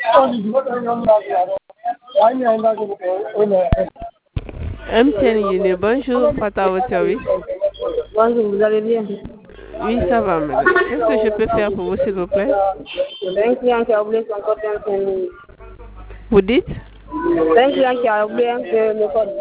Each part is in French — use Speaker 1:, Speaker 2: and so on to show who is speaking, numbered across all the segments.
Speaker 1: MTN Guinée, bonjour, Fata à votre service.
Speaker 2: Bonjour, vous allez bien?
Speaker 1: Oui, ça va, madame. Qu'est-ce que je peux faire pour vous, s'il vous plaît?
Speaker 2: C'est un client qui a oublié son code MTN.
Speaker 1: Vous dites?
Speaker 2: C'est un client qui a oublié le code.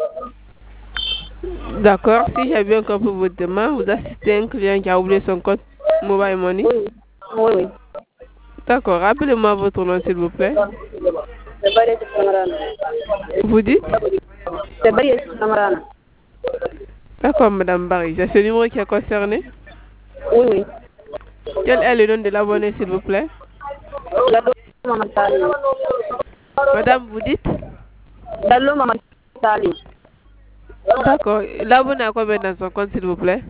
Speaker 1: D'accord, si j'ai bien compris votre demande, vous assistez à un client qui a oublié son code Mobile Money?
Speaker 2: Oui.
Speaker 1: D'accord, rappelez-moi votre nom, s'il vous plaît.
Speaker 2: C'est Barry Samarana.
Speaker 1: Vous dites?
Speaker 2: C'est Barry Samarana.
Speaker 1: D'accord, madame Barry. C'est ce numéro qui est concerné?
Speaker 2: Oui.
Speaker 1: Quel est le nom de l'abonné, s'il vous plaît? Madame, vous dites?
Speaker 2: Dallo Maman Tali.
Speaker 1: D'accord. L'abonné a combien dans son compte, s'il vous plaît?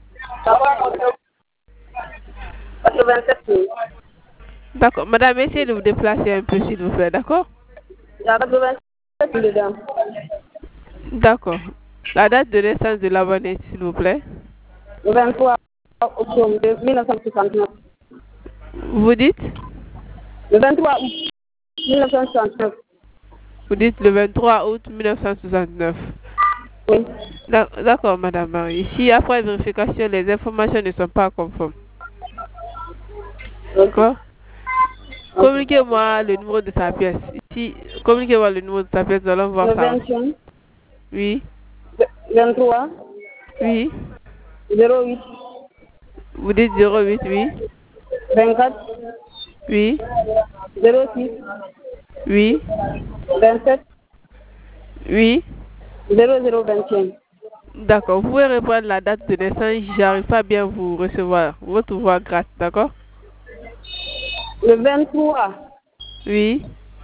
Speaker 2: 87 000.
Speaker 1: D'accord. Madame, essayez de vous déplacer un peu, s'il vous plaît, d'accord?
Speaker 2: Il y a 87 000 dedans.
Speaker 1: D'accord. La date de naissance de l'abonné, s'il vous plaît?
Speaker 2: Le 23 octobre 1969.
Speaker 1: Vous dites?
Speaker 2: Le 23 août 1969.
Speaker 1: Vous dites le 23 août 1969.
Speaker 2: Oui.
Speaker 1: D'accord, madame Marie. Ici, après vérification, les informations ne sont pas conformes. D'accord? Communiquez-moi le numéro de sa pièce. Ici, communiquez-moi le numéro de sa pièce, nous allons voir
Speaker 2: Le
Speaker 1: ça.
Speaker 2: 21.
Speaker 1: Oui.
Speaker 2: 23.
Speaker 1: Oui.
Speaker 2: 08.
Speaker 1: Vous dites 08, oui.
Speaker 2: 24.
Speaker 1: Oui.
Speaker 2: 06.
Speaker 1: Oui.
Speaker 2: 27.
Speaker 1: Oui.
Speaker 2: 0021.
Speaker 1: D'accord. Vous pouvez reprendre la date de naissance. J'arrive pas bien à vous recevoir. Votre voix gratte, d'accord?
Speaker 2: Le 23
Speaker 1: Oui.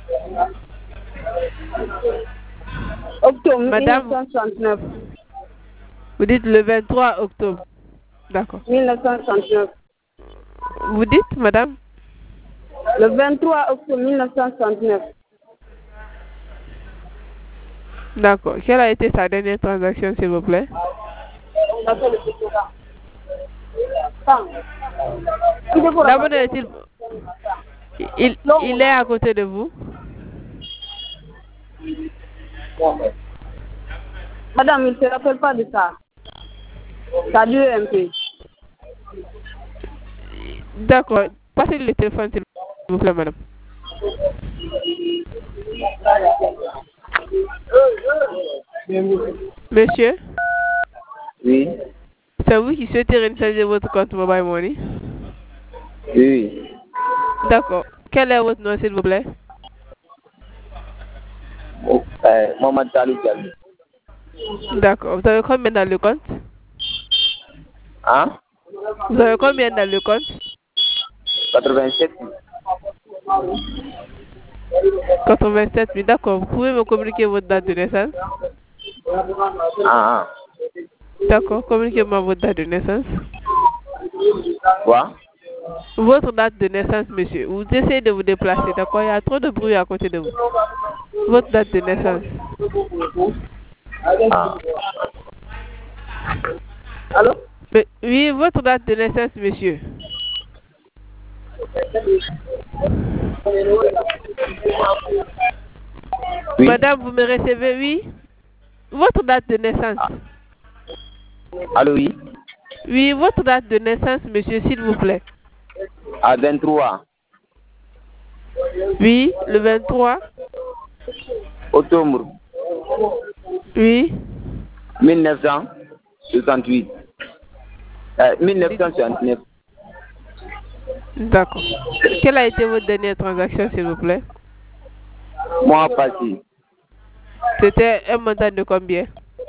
Speaker 2: octobre
Speaker 1: Madame,
Speaker 2: 1969.
Speaker 1: vous dites le 23 octobre. D'accord.
Speaker 2: 1969.
Speaker 1: Vous dites, madame?
Speaker 2: Le 23 octobre 1969.
Speaker 1: D'accord. Quelle a été sa dernière transaction, s'il vous plaît? L'abonné est-il... Il est à côté de vous?
Speaker 2: Madame, il ne se rappelle pas de ça. Ça dure un peu.
Speaker 1: D'accord. Passez le téléphone, s'il vous plaît, madame. Monsieur?
Speaker 3: Oui.
Speaker 1: C'est vous qui souhaitez recharger votre compte Mobile Money?
Speaker 3: Oui.
Speaker 1: D'accord. Quel est votre nom, s'il vous plaît?
Speaker 3: Maman Talou Diallo.
Speaker 1: D'accord. Vous avez combien dans le compte?
Speaker 3: Hein?
Speaker 1: Vous avez combien dans le compte?
Speaker 3: 87
Speaker 1: 87 000. D'accord. Vous pouvez me communiquer votre date de naissance?
Speaker 3: Ah.
Speaker 1: D'accord. Communiquez-moi votre date de naissance.
Speaker 3: Quoi?
Speaker 1: Votre date de naissance, monsieur. Vous essayez de vous déplacer, d'accord? Il y a trop de bruit à côté de vous. Votre date de naissance.
Speaker 3: Ah.
Speaker 2: Allô?
Speaker 1: Oui, votre date de naissance, monsieur.
Speaker 3: Oui.
Speaker 1: Madame, vous me recevez, oui? Votre date de naissance.
Speaker 3: Allô, oui?
Speaker 1: Oui, votre date de naissance, monsieur, s'il vous plaît.
Speaker 3: À 23.
Speaker 1: Oui, le 23.
Speaker 3: Octobre.
Speaker 1: Oui.
Speaker 3: 1968. 1969.
Speaker 1: D'accord. Quelle a été votre dernière transaction, s'il vous plaît?
Speaker 3: Mois passé.
Speaker 1: C'était un montant de combien?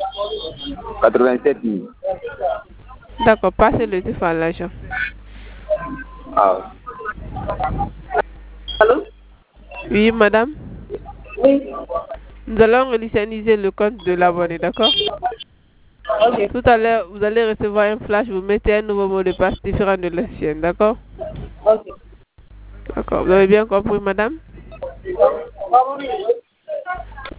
Speaker 3: 87 000.
Speaker 1: D'accord, passez le téléphone à l'agent.
Speaker 3: Ah.
Speaker 2: Allô?
Speaker 1: Oui, madame?
Speaker 2: Oui.
Speaker 1: Nous allons réinitialiser le compte de l'abonné, d'accord?
Speaker 2: Ok.
Speaker 1: Tout à l'heure, vous allez recevoir un flash, vous mettez un nouveau mot de passe différent de l'ancien, d'accord?
Speaker 2: Ok.
Speaker 1: D'accord, vous avez bien compris, madame?